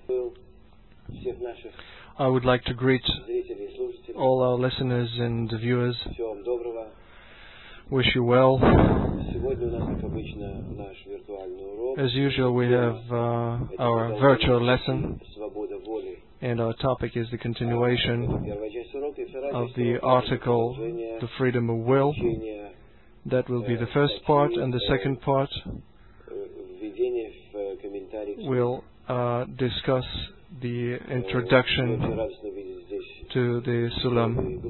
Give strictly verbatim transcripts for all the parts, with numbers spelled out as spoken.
I would like to greet all our listeners and viewers. Wish you well. As usual, we have uh, our virtual lesson, and our topic is the continuation of the article, The Freedom of Will. That will be the first part, and the second part will uh, discuss the introduction to the Sulam.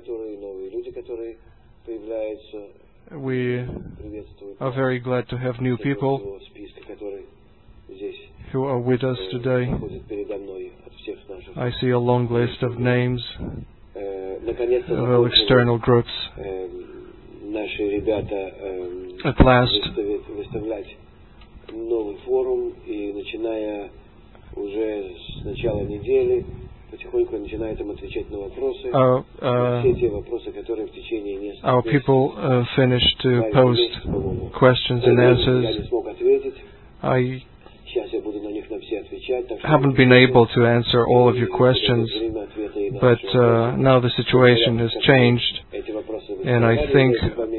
We are very glad to have new people who are with us today. I see a long list of names of all external groups. At last, Our, uh, our people uh, finished to post questions and answers. I haven't been able to answer all of your questions, but uh, now the situation has changed, and I think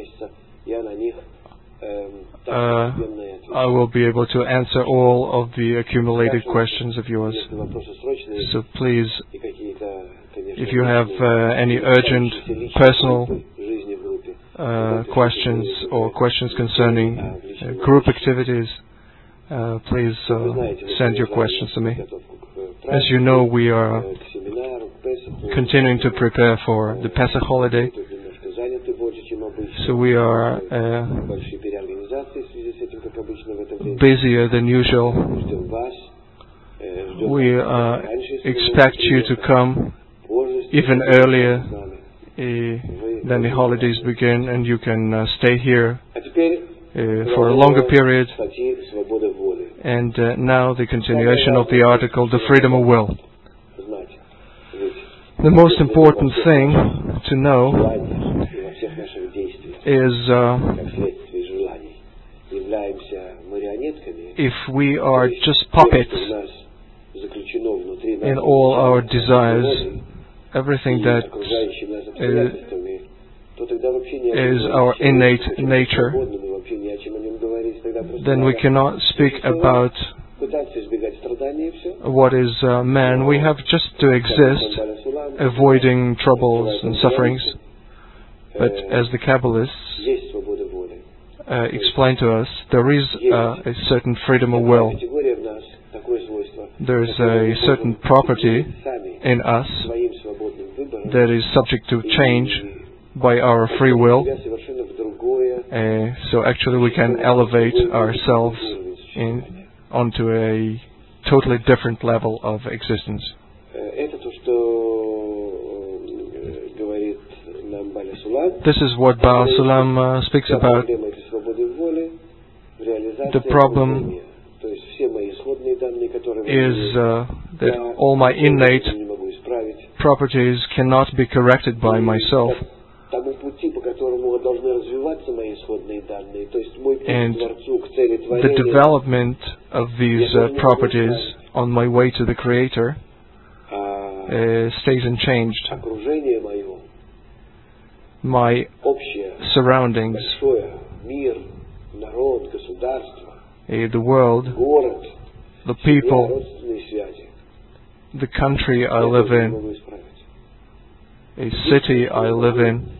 uh, I will be able to answer all of the accumulated questions of yours. So please, if you have uh, any urgent personal uh, questions or questions concerning uh, group activities, uh, please uh, send your questions to me. As you know, we are continuing to prepare for the Pesach holiday, so we are uh, busier than usual. We uh, expect you to come even earlier uh, than the holidays begin, and you can uh, stay here uh, for a longer period. And uh, now the continuation of the article, The Freedom of Will. The most important thing to know is uh, if we are just puppets in all our desires, everything that uh, is our innate nature, then we cannot speak about what is uh, man. We have just to exist, avoiding troubles and sufferings. But as the Kabbalists uh, explain to us, there is uh, a certain freedom of will. There is a certain property in us that is subject to change by our free will. Uh, so actually we can elevate ourselves in, onto a totally different level of existence. This is what Baal Sulam uh, speaks about. The problem is uh, that all my innate properties cannot be corrected by myself. And the development of these uh, properties on my way to the Creator uh, stays unchanged. My surroundings, the world, the people, the country I live in, a city I live in,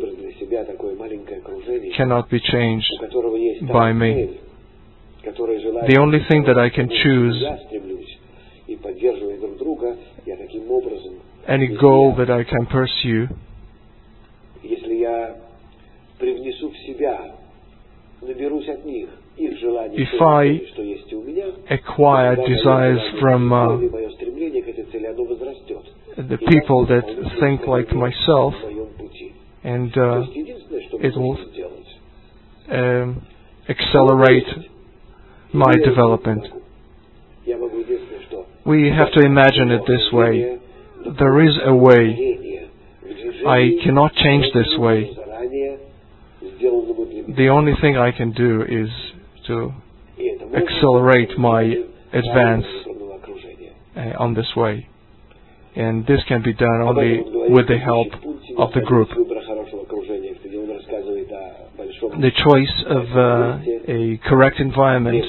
cannot be changed by me. The only thing that I can choose, any goal that I can pursue, if I acquire desires from uh, the people that think like myself, and uh, it will um, accelerate my development. We have to imagine it this way. There is a way. I cannot change this way. The only thing I can do is to accelerate my advance. uh, on this way. And this can be done only with the help of the group. The choice of uh, a correct environment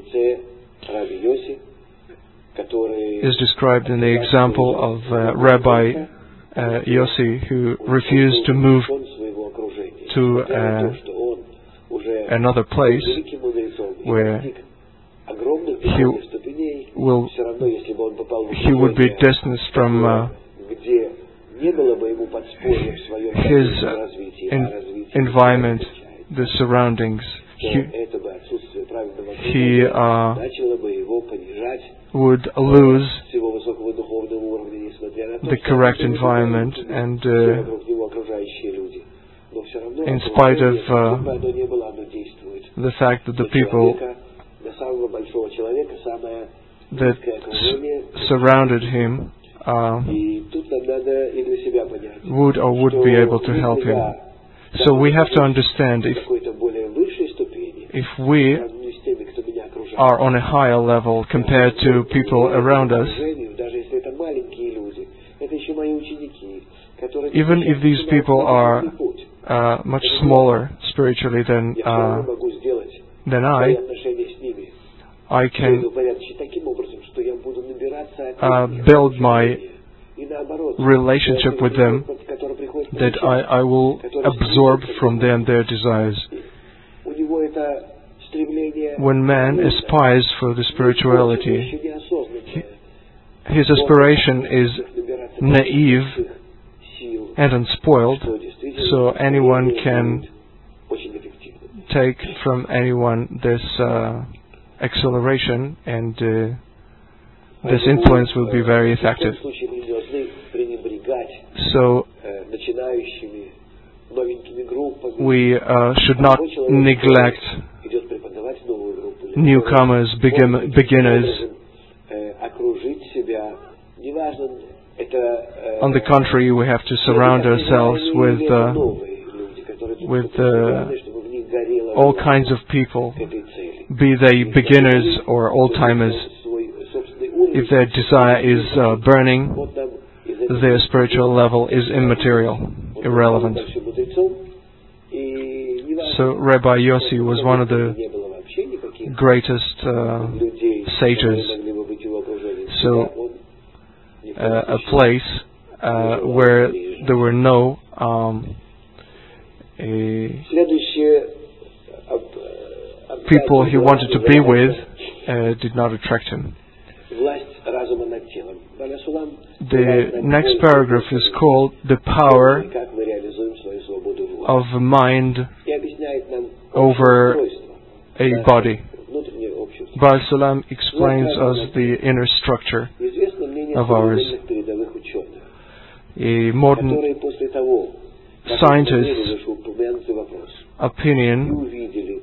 is described in the example of uh, Rabbi uh, Yossi, who refused to move to uh, another place where he will he would be distanced from uh, his uh, in environment, the surroundings. He, he uh, would lose the correct environment, and uh, in spite of uh, the fact that the people that s surrounded him uh, would or would be able to help him. So we have to understand, if if we are on a higher level compared to people around us, even if these people are uh, much smaller spiritually than uh, than I, I can uh, build my relationship with them, that I, I will absorb from them their desires. When man aspires for the spirituality, he, his aspiration is naive and unspoiled, so anyone can take from anyone this uh, acceleration, and uh, this influence will be very effective. So we uh, should not neglect newcomers, begin, beginners. On the contrary, we have to surround ourselves with uh, with uh, all kinds of people, be they beginners or old-timers. If their desire is uh, burning, their spiritual level is immaterial, irrelevant. So Rabbi Yossi was one of the greatest uh, sages. So uh, a place uh, where there were no um, a people he wanted to be with uh, did not attract him. The next paragraph is called "The Power of Mind Over a Body." Baal Sulam explains us the inner structure of ours. A modern scientist's opinion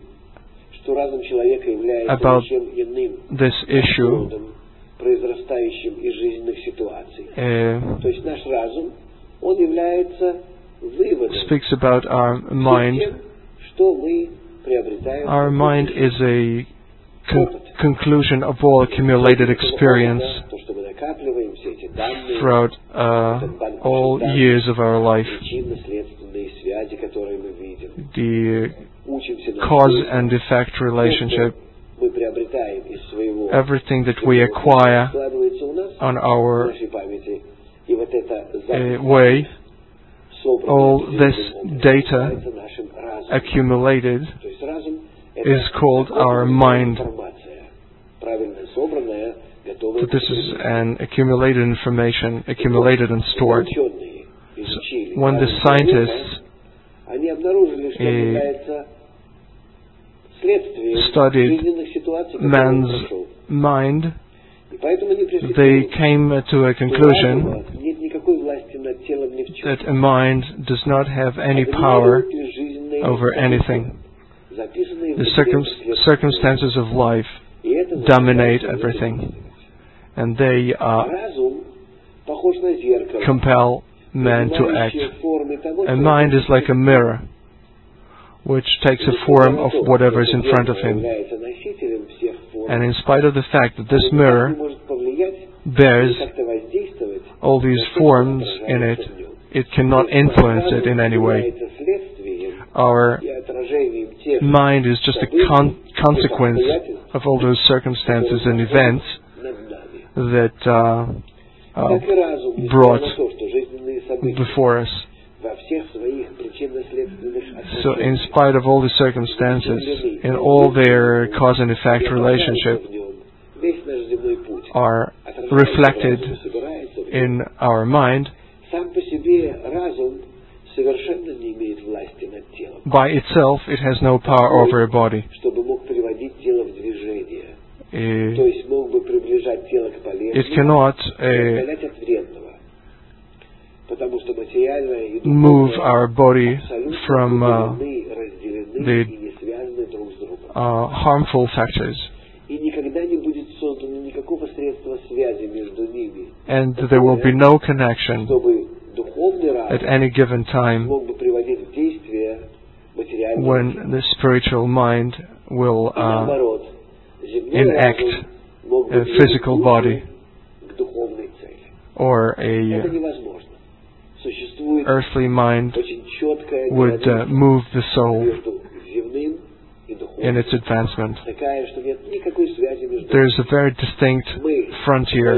about this issue uh, speaks about our mind. Our mind is a con conclusion of all accumulated experience throughout uh, all years of our life. The cause and effect relationship, everything that we acquire on our uh, way, all this data accumulated is called our mind. So this is an accumulated information, accumulated and stored. So when the scientists uh, studied man's mind, they came to a conclusion that a mind does not have any power over anything. The circum circumstances of life dominate everything, and they uh, compel man to act. A mind is like a mirror, which takes a form of whatever is in front of him. And in spite of the fact that this mirror bears all these forms in it, it cannot influence it in any way. Our mind is just a con- consequence of all those circumstances and events that uh, uh, brought before us. So in spite of all the circumstances, in all their cause and effect relationship are reflected in our mind, by itself it has no power over a body. It cannot uh, move our body from uh, the uh, harmful factors. And there will be no connection at any given time when the spiritual mind will uh, enact a physical body or a earthly mind would uh, move the soul in its advancement. There is a very distinct frontier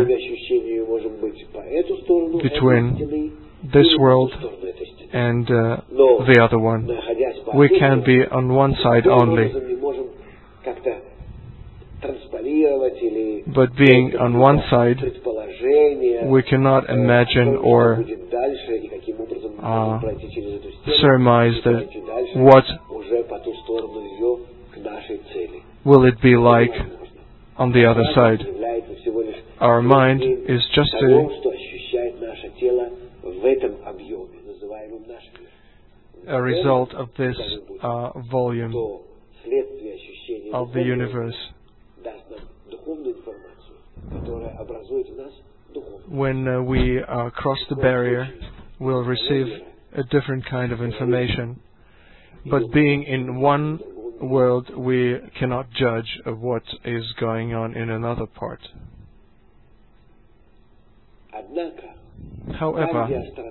between this world and uh, the other one. We can be on one side only. But being on one side, we cannot imagine or uh, surmise that what will it be like on the other side. Our mind is just a, a result of this uh, volume of the universe. When uh, we uh, cross the barrier, we'll receive a different kind of information. But being in one world, we cannot judge of what is going on in another part. However,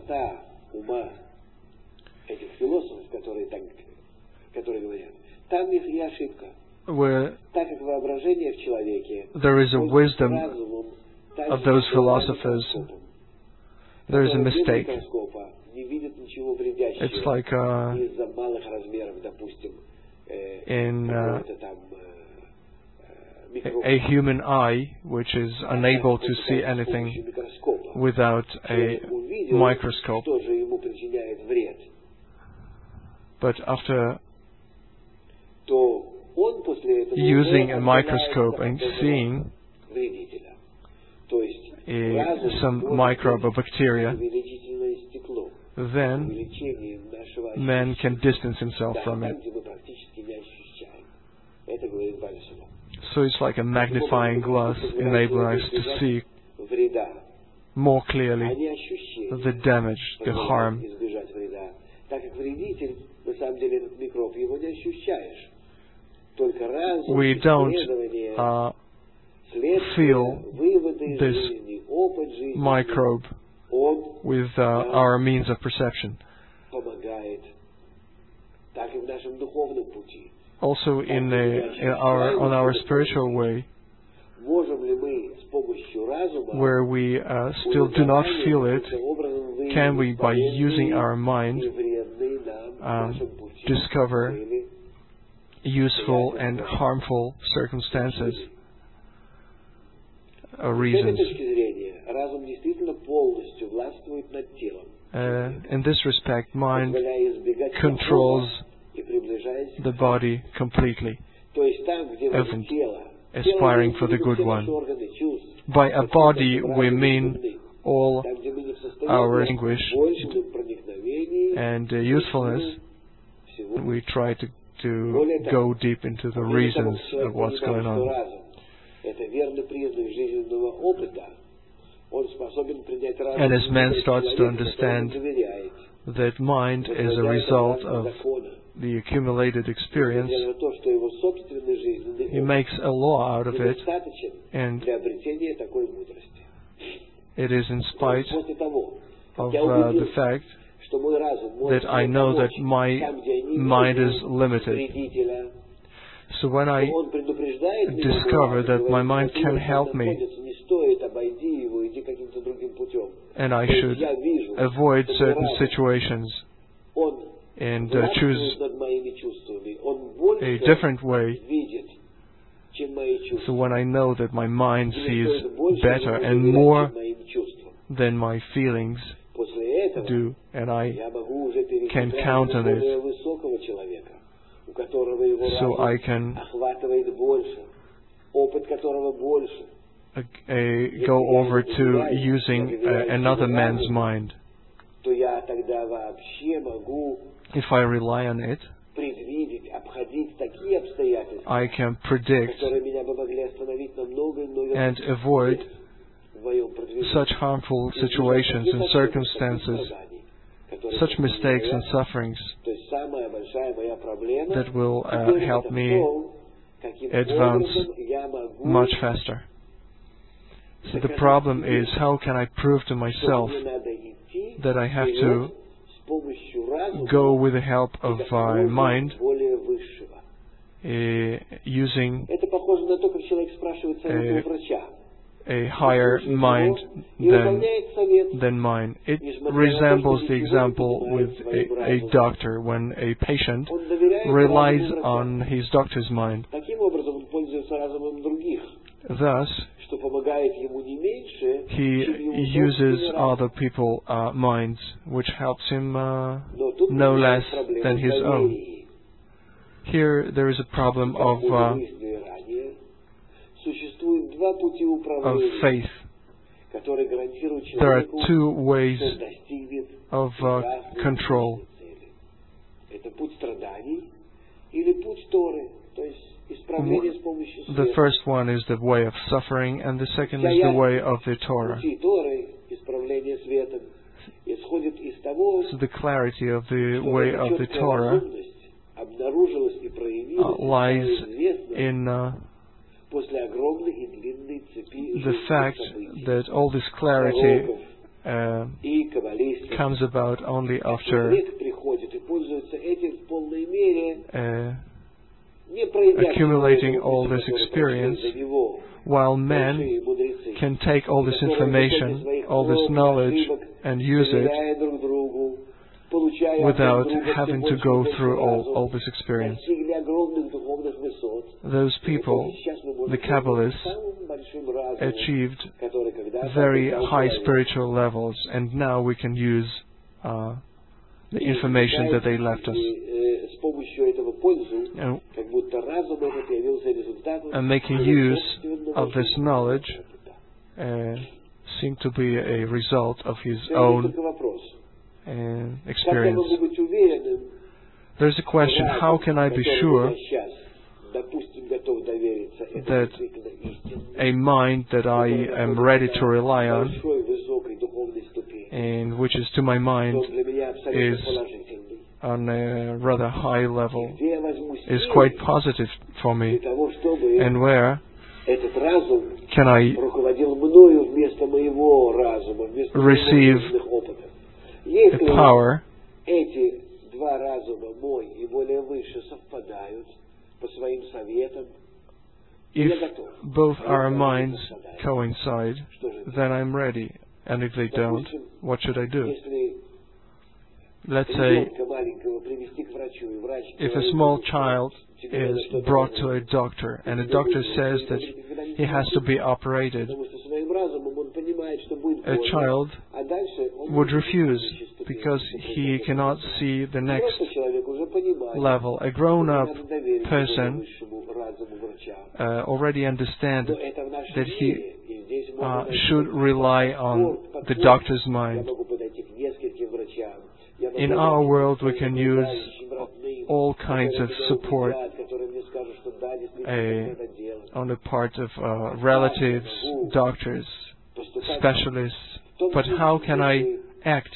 where there is a wisdom of those philosophers, there is a mistake. It's like uh, in uh, a human eye, which is unable to see anything without a microscope. But after using a microscope and seeing a, some microbe or bacteria, then man can distance himself from it. So it's like a magnifying glass, enabling us to see more clearly the damage, the harm. We don't uh, feel this microbe with uh, our means of perception. Also, in, a, in our on our spiritual way, where we uh, still do not feel it, can we, by using our mind, um, discover useful and harmful circumstances or reasons? Uh, in this respect, mind controls the body completely, even aspiring for the good one. By a body, we mean all our anguish and uh, usefulness. We try to, to go deep into the reasons of what's going on. And as man starts to understand that mind is a result of the accumulated experience, he makes a law out of it and It is in spite of uh, the fact that I know that my mind is limited. So when I discover that my mind can help me and I should avoid certain situations and uh, choose a different way, so when I know that my mind sees better and more than my feelings do, and I can count on it, so I can uh, uh, go over to using uh, another man's mind. If I rely on it, I can predict and avoid such harmful situations and circumstances, such mistakes and sufferings that will uh, help me advance much faster. So the problem is, how can I prove to myself that I have to go with the help of my mind, uh, using a, a higher mind than, than mine. It resembles the example with a, a doctor when a patient relies on his doctor's mind. Thus, he uses other people's uh, minds, which helps him uh, no less than his own. Here there is a problem of uh, of faith. There are two ways of uh, control. The first one is the way of suffering, and the second is the way of the Torah. So the clarity of the way of the Torah uh, lies in uh, the fact that all this clarity uh, comes about only after uh, accumulating all this experience, while men can take all this information, all this knowledge, and use it without having to go through all, all this experience. Those people, the Kabbalists, achieved very high spiritual levels, and now we can use uh, the information that they left us. And, and making use of this knowledge uh, seemed to be a result of his own uh, experience. There's a question, how can I be sure that a mind that I am ready to rely on, and which is to my mind is on a rather high level, is quite positive for me, and where can I receive a power if both our minds coincide, then I'm ready, and if they don't, what should I do? Let's say, if a small child is brought to a doctor, and a doctor says that he has to be operated, a child would refuse because he cannot see the next level. A grown-up person uh, already understands that he uh, should rely on the doctor's mind. In our world, we can use all kinds of support uh, on the part of uh, relatives, doctors, specialists. But how can I act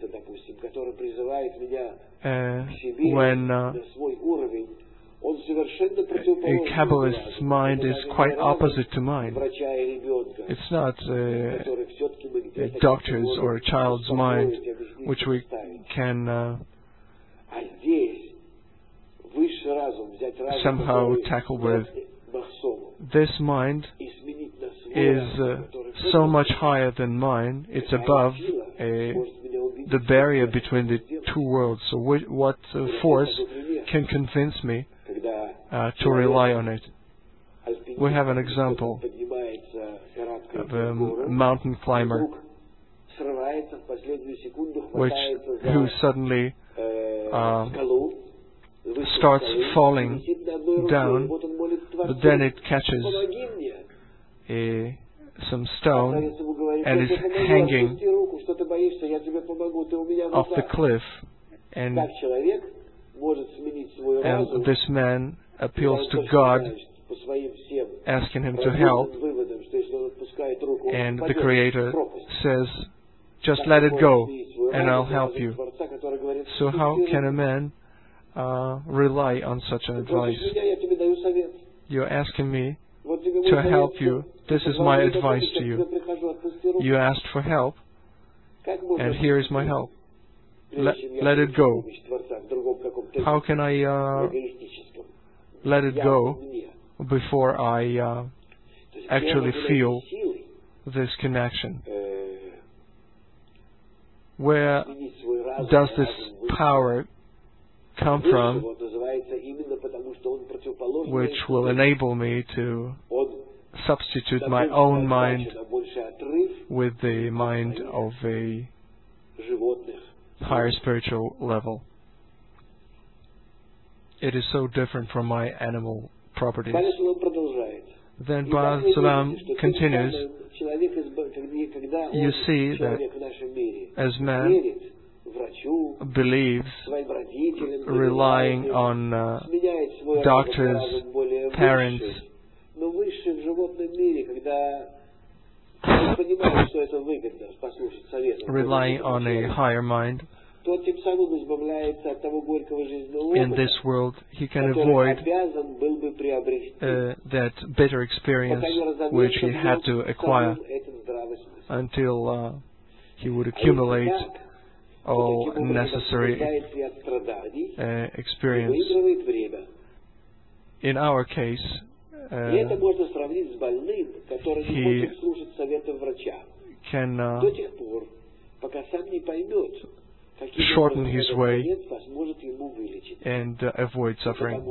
uh, when uh, a Kabbalist's mind is quite opposite to mine. It's not uh, a doctor's or a child's mind, which we can uh, somehow tackle with. This mind is uh, so much higher than mine. It's above a, the barrier between the two worlds. So wh what uh, force can convince me uh, to rely on it? We have an example of a mountain climber which who suddenly uh, starts falling down, but then it catches a, some stone and is hanging off the cliff, and, and this man appeals to God, asking him to help, and the Creator says, just let it go and I'll help you. So how can a man uh, rely on such an advice? You're asking me to help you. This is my advice to you. You asked for help, and here is my help. Let, let it go. How can I uh, let it go before I uh, actually feel this connection? Where does this power come from, which will enable me to substitute my own mind with the mind of a higher spiritual level? It is so different from my animal properties. Then Baal Sulam continues, you see that as man believes, relying on uh, doctors, parents, relying on a higher mind, in this world he can avoid uh, that bitter experience which he had to acquire until uh, he would accumulate all necessary uh, experience. In our case, uh, he can uh, shorten his way and uh, avoid suffering.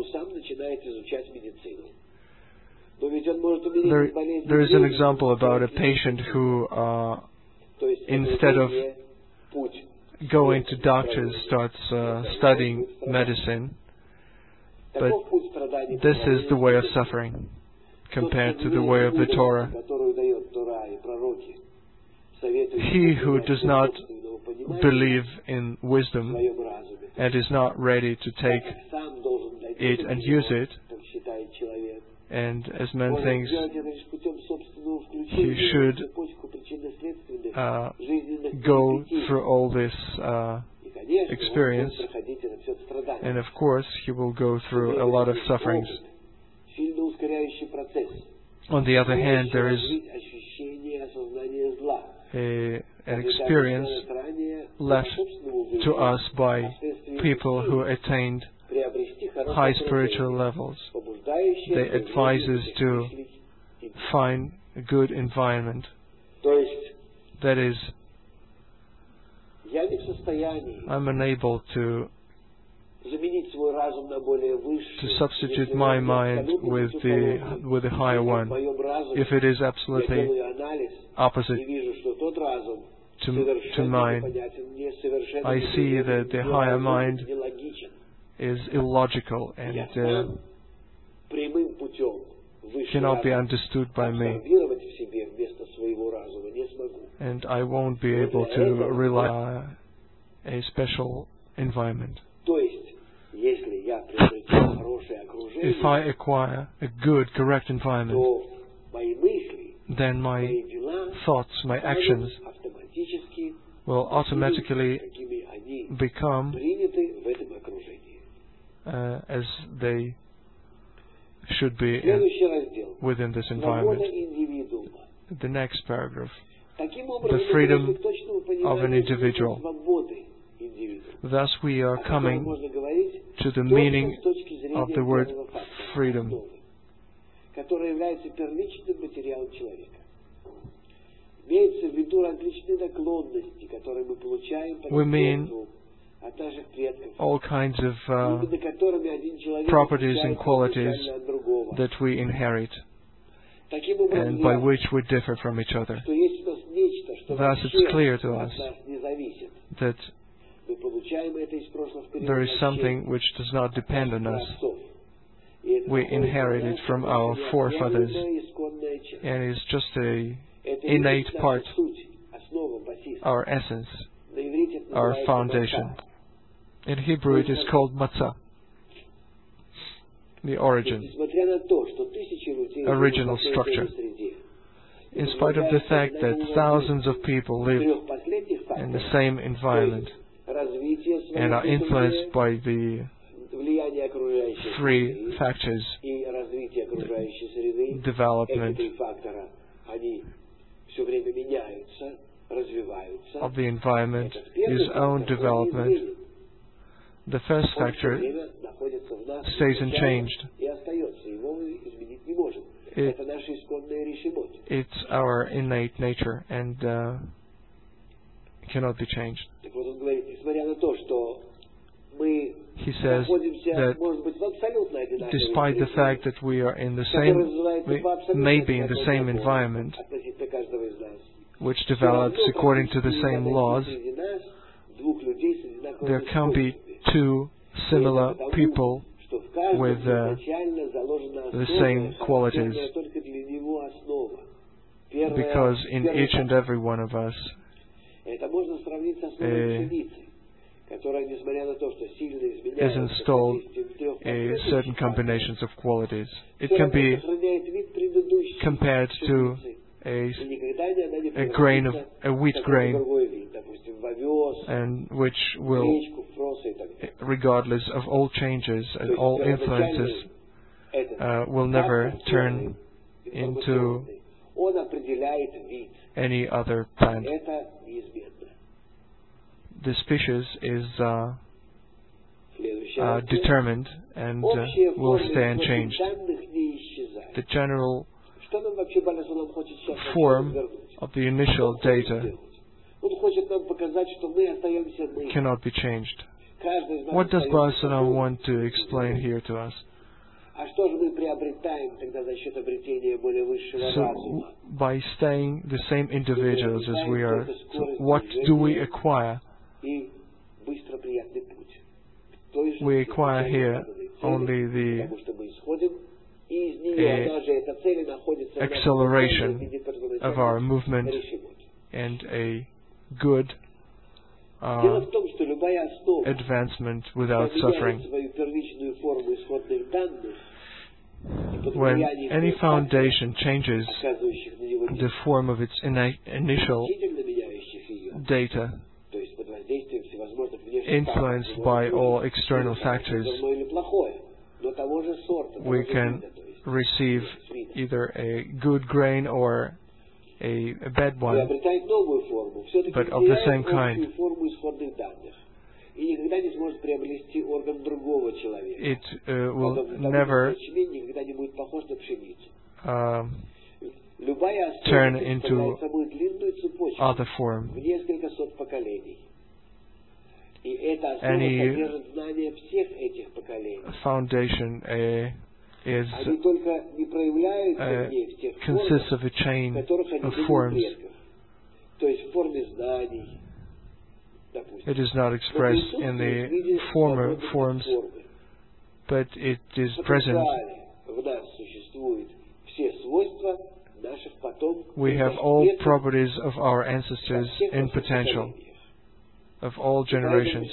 There, there is an example about a patient who, uh, instead of going to doctors, starts uh, studying medicine. But this is the way of suffering compared to the way of the Torah. He who does not believe in wisdom and is not ready to take it and use it, and as man thinks he should uh, go through all this uh, experience, and of course he will go through a lot of sufferings. On the other hand, there is a, an experience left to us by people who attained high spiritual levels. They advise us to find a good environment. That is, I'm unable to to substitute my mind with the with the higher one. If it is absolutely opposite to, to mine, I see that the higher mind is illogical and uh, cannot be understood by me, and I won't be able to rely on a special environment. If I acquire a good, correct environment, then my thoughts, my actions will automatically become uh, as they should be in, within this environment. The next paragraph. The freedom of an individual. Thus we are coming to the meaning of the word freedom. We mean all kinds of uh, properties and qualities that we inherit and by which we differ from each other. Thus it's clear to us that there is something which does not depend on us. We inherit it from our forefathers, and it's just a innate part, our essence, our foundation. In Hebrew it is called matzah, the origin, original structure. In spite of the fact that thousands of people live in the same environment and are influenced by the three factors, development of the environment, his own development. The first factor stays unchanged. It, it's our innate nature and uh, cannot be changed. He says that despite the fact that we are in the same, maybe in the same environment, which develops according to the same laws, there can be two similar people with uh, the same qualities, because in each and every one of us uh, is installed a certain combinations of qualities. It can be compared to a, a grain of a wheat grain, and which will, regardless of all changes and all influences, uh, will never turn into any other plant. The species is uh, uh, determined and uh, will stay unchanged. The general form of the initial data cannot be changed. What does Barcelona want to explain here to us? So, by staying the same individuals as we are, so what do we acquire? We acquire here only the uh, acceleration of our movement and a good uh, advancement without suffering. When any foundation changes the form of its initial data, influenced by all external factors, we can receive either a good grain or a, a bad one, but of the same kind. It uh, will never uh, turn into other form. Any foundation uh, is uh, consists of a chain of forms. It is not expressed in the former forms, but it is present. We have all properties of our ancestors in potential, of all generations,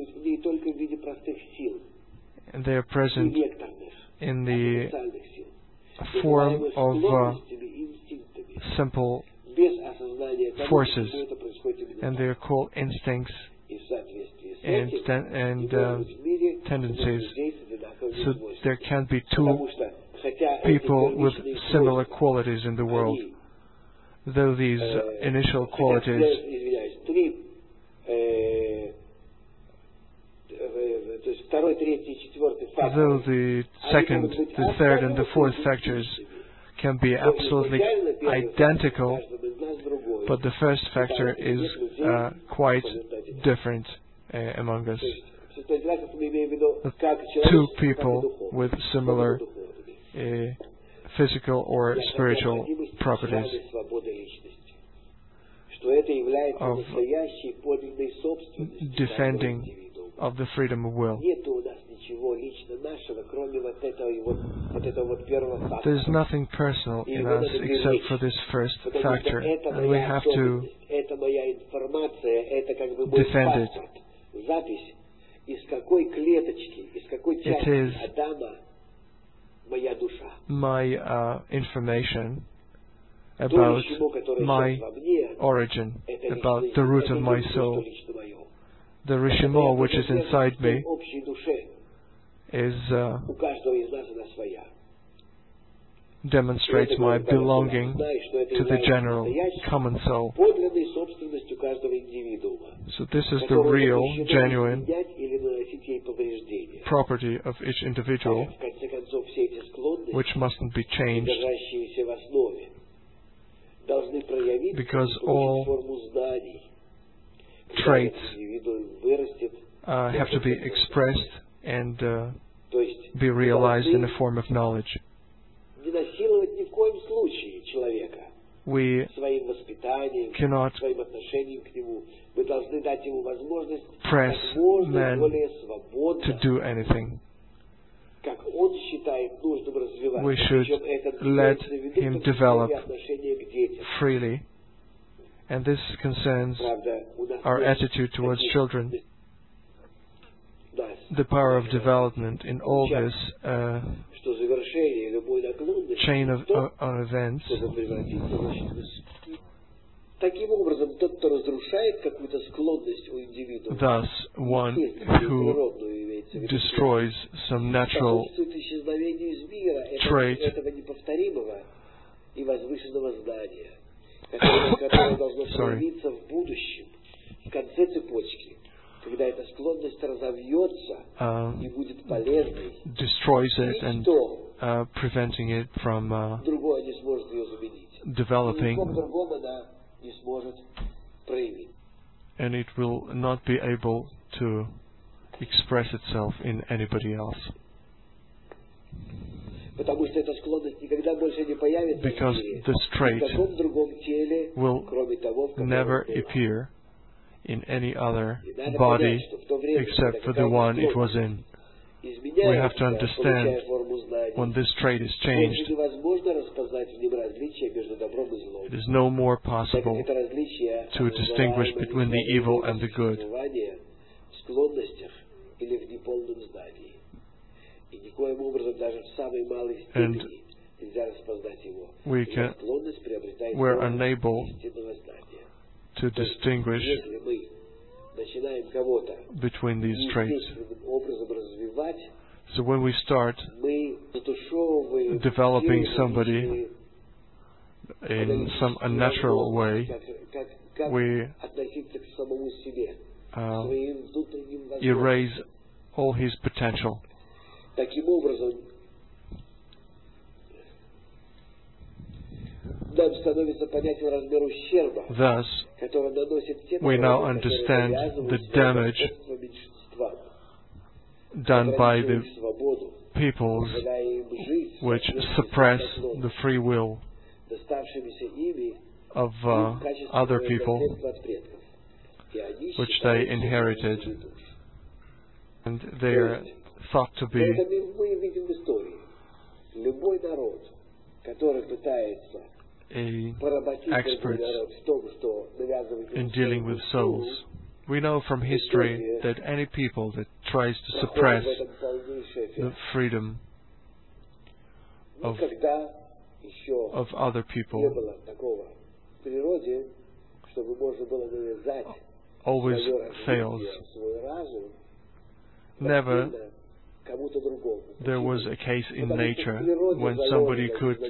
and they are present in the form of uh, simple forces, and they are called instincts and ten and uh, tendencies. So there can be two people with similar qualities in the world. Though these initial qualities, though the second, the third, and the fourth factors can be absolutely identical, but the first factor is uh, quite different uh, among us. Two people with similar uh, physical or spiritual properties of defending of the freedom of will. There's nothing personal in us except for this first factor, and we have to defend it. It is my uh, information about my origin, about the root of my soul. The Rishimo, which is inside me, is uh, demonstrates my belonging to the general common soul. So this is the real, genuine property of each individual, which mustn't be changed, because all traits uh, have to be expressed and uh, be realized in the form of knowledge. We cannot press man to do anything. We should let him develop freely, and this concerns our attitude towards children. The power of development in all this uh, chain of, uh, of events. Thus, one who destroys some natural trait Sorry. Uh, destroys it and uh, preventing it from uh, developing, and it will not be able to express itself in anybody else. Because this trait will never appear in any other body except for the one it was in. We have to understand when this trait is changed, it is no more possible to distinguish between the evil and the good. And we can, we're unable to distinguish between these traits. So when we start developing somebody in some unnatural way, we uh, erase all his potential. Thus, we now understand the damage done by the peoples which suppress the free will of uh, other people, which they inherited, and they are thought to be a experts in dealing with souls. We know from history that any people that tries to suppress the freedom of, of other people always fails. Never there was a case in nature when somebody could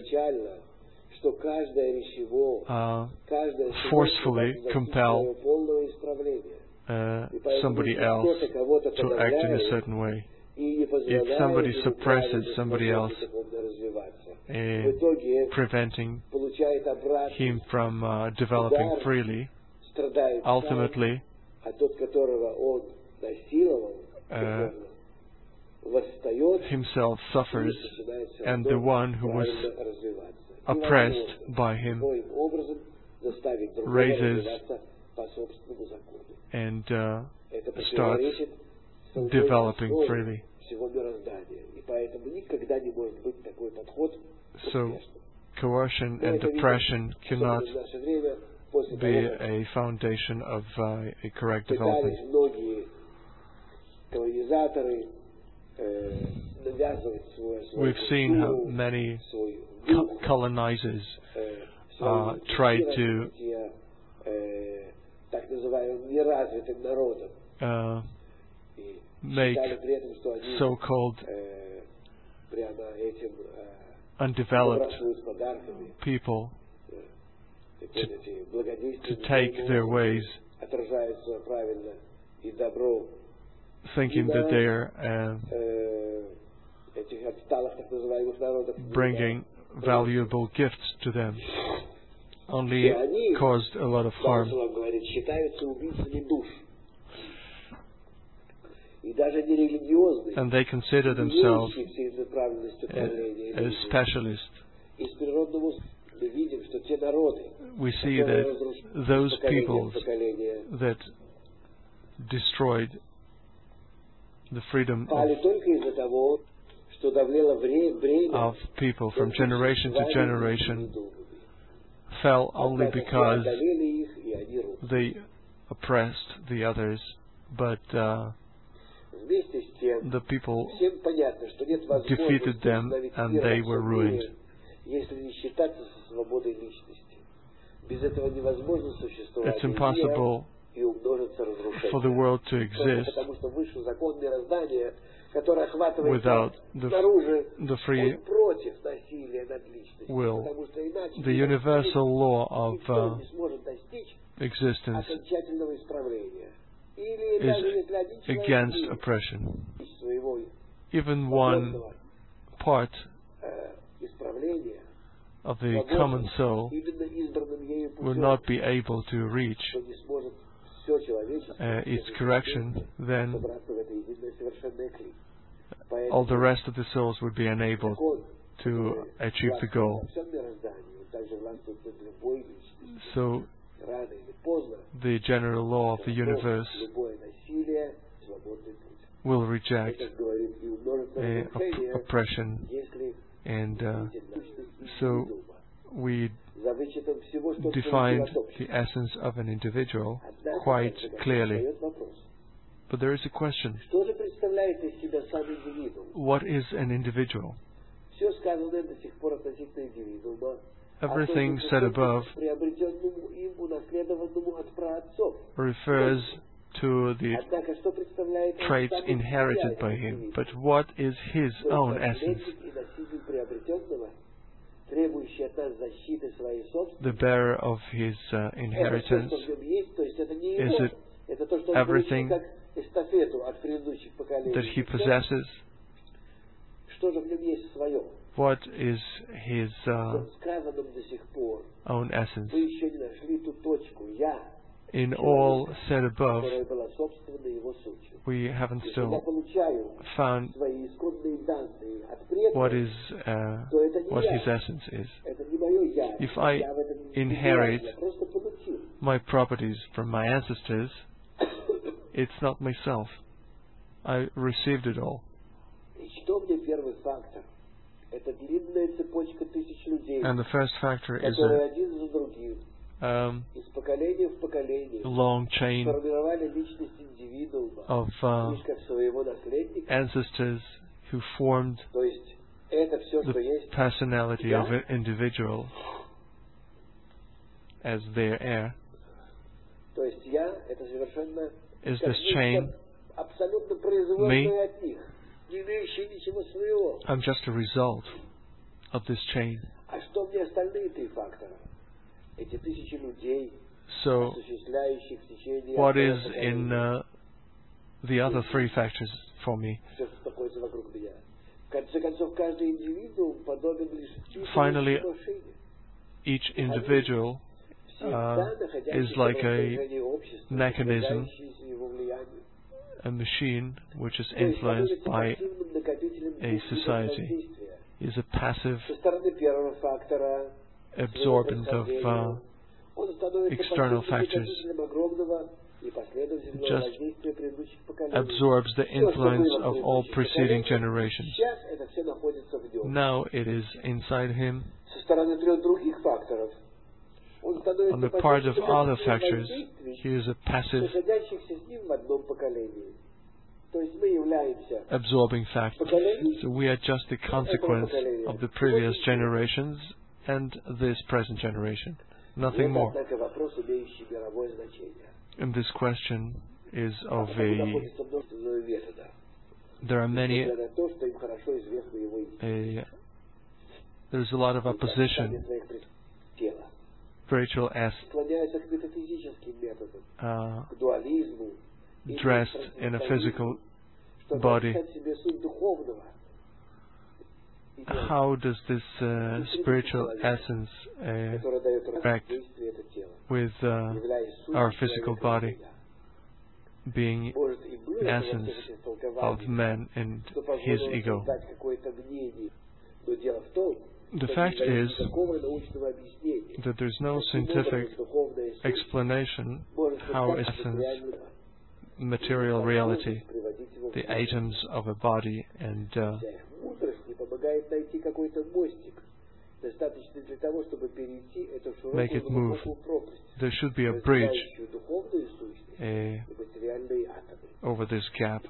uh, forcefully compel uh, somebody else to act in a certain way. If somebody suppresses somebody else, uh, preventing him from uh, developing freely, ultimately, uh, himself suffers, and the one who was oppressed by him raises and uh, starts developing freely. So coercion and oppression cannot be a foundation of uh, a correct development. We've seen how many co colonizers uh, tried to uh, make so-called undeveloped people to, to take their ways, thinking that they are uh, bringing valuable gifts to them, only caused a lot of harm. And they consider themselves as specialists. We see that those peoples that destroyed the freedom of, of people from generation to generation fell only because they oppressed the others, but uh, the people defeated them and they were ruined. It's impossible for the world to exist without the, the free will. The universal law of uh, existence is against oppression. Even one part of the common soul will not be able to reach uh, its correction, then all the rest of the souls would be unable to achieve the goal. So the general law of the universe will reject uh, opp oppression, and uh, so we defined the essence of an individual quite clearly. But there is a question: what is an individual? Everything said above refers to the traits inherited by him. But what is his own essence? The bearer of his uh, inheritance, is it everything that he possesses? What is his uh, own essence? In all said above, we haven't still found what is uh, what his essence is. If I inherit my properties from my ancestors, it's not myself. I received it all. And the first factor is a um, long chain of uh, ancestors who formed the personality of an individual as their heir. Is this chain me? I'm just a result of this chain. So, what is in uh, the other three factors for me? Finally, each individual uh, is like a mechanism, a machine which is influenced by a society. Is a passive absorbent of uh, external factors. Just absorbs the influence of all preceding generations. Now it is inside him. On the part of other factors, he is a passive absorbing factor. So we are just the consequence of the previous generations and this present generation. Nothing more. And this question is of a... There are many... A, there's a lot of opposition. Spiritual as uh, dressed in a physical body. How does this uh, spiritual essence uh, act with uh, our physical body, being essence of man and his ego? The fact is that there's no scientific explanation how essence, material reality, the atoms of a body, and uh, make it move. There should be a bridge uh, over this gap,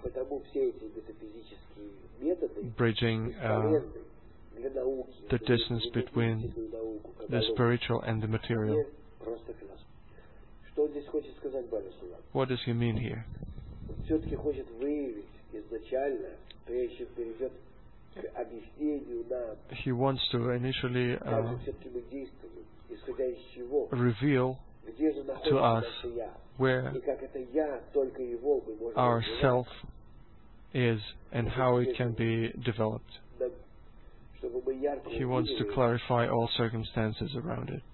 bridging uh, the distance between the spiritual and the material. What does he mean here? He wants to initially uh, reveal to us where our self is and how it can be developed. He wants to clarify all circumstances around it,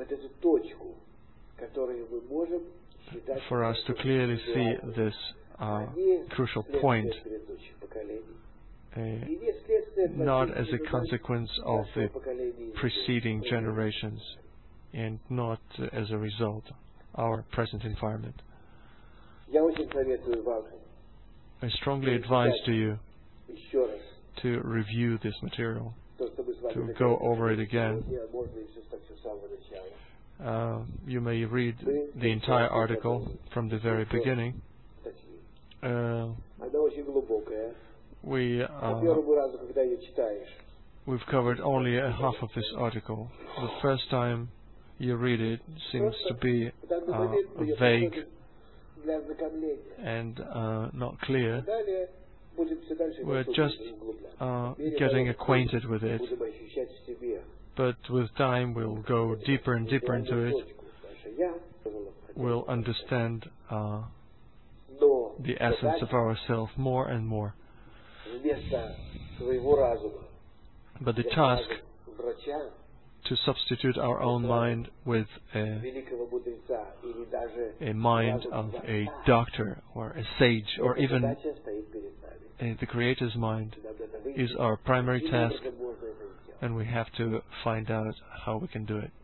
for us to clearly see this uh, crucial point, uh, not as a consequence of the preceding generations and not uh, as a result of our present environment. I strongly advise to you to review this material, to go over it again. Uh, you may read the entire article from the very beginning. Uh, we, uh, we've covered only a half of this article. The first time you read it seems to be uh, vague and uh, not clear. We're just uh, getting acquainted with it, but with time we'll go deeper and deeper into it. We'll understand uh, the essence of ourselves more and more. But the task to substitute our own mind with a, a mind of a doctor or a sage or even a, the Creator's mind is our primary task, and we have to find out how we can do it.